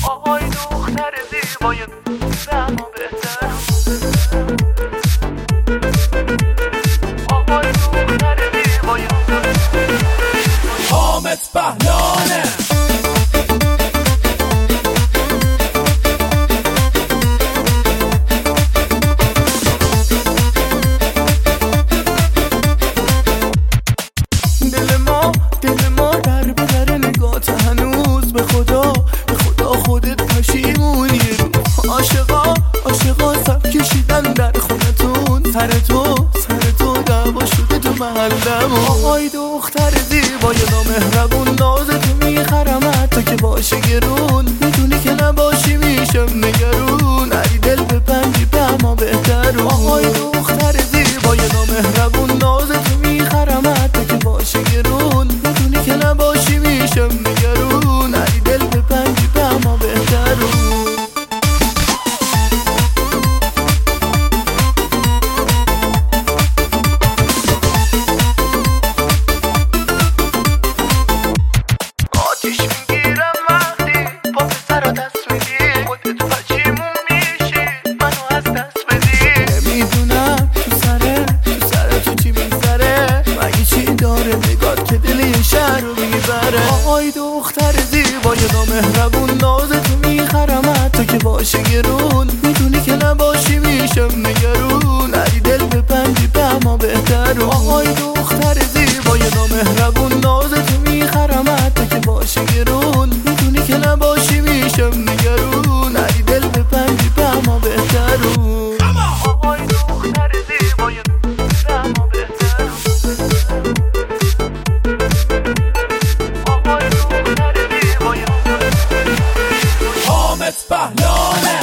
آهای دختر زیبای اما بهتر، آهای دختر زیبای حامد پهلانه. دل ما در به در نگات هنوز به خدا خودت پشیمونی رو عاشقا سب کشیدن در خونتون، سر تو دعوا شده تو محلمون. آهای دختر زیبای نامهربون، ناز تو میخرم حتی که باشه گرون، میدونی که نباشی میشم نگرون، علی دل ببندی به اما بهتر. آهای دختر زیبای نامهربون، ناز تو میخرم حتی که باشه گرون، میدونی که نباشی میشم نگرون، علی دل ببندی به اما بهتر. آتیش میگیرم وقتی پا به سر دست میدی، خودت پشیمون میشی منو از دست بدی. نمیدونم تو سر تو چی میگذره، مگه چی داره نگات که دل یه شهر رو میبره. آهای دختر زیبای نامهربون، ناز تو میخرم حتی که باشه گرون، میدونی که نباشی میشم نگرون، علی دل ببندی به اما بهتر. آهای دختر زیبای نامهربون، ناز تو میخرم حتی که باشه گرون، میدونی که نباشی میشم نگرون، علی دل ببندی به اما بهتر. آهای دختر زیبای اما بهتر، آهای دختر زیبای حامد پهلانه.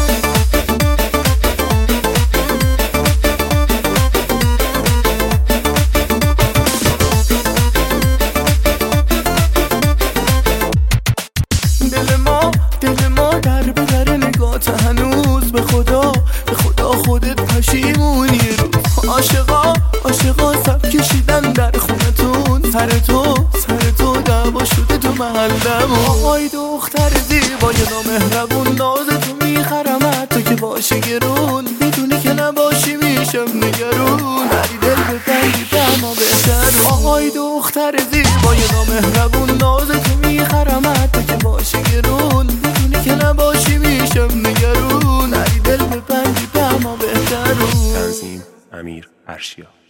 دل ما در به در نگات هنوز به خدا خودت پشیمونی رو عاشقا سب کشیدن در خونتون، سر تو دعوا شده تو محلمون. آهای دختر زیبای نامهربون، ناز تو میخرم حتی که باشه گرون، میدونی که نباشی میشم نگرون، علی دل ببندی به اما بهتر. آهای دختر زیبای نامهربون، ناز تو میخرم حتی که باشه گرون، میدونی که نباشی میشم نگرون، علی دل ببندی به اما بهتر. تنظیم امیر ارشیا.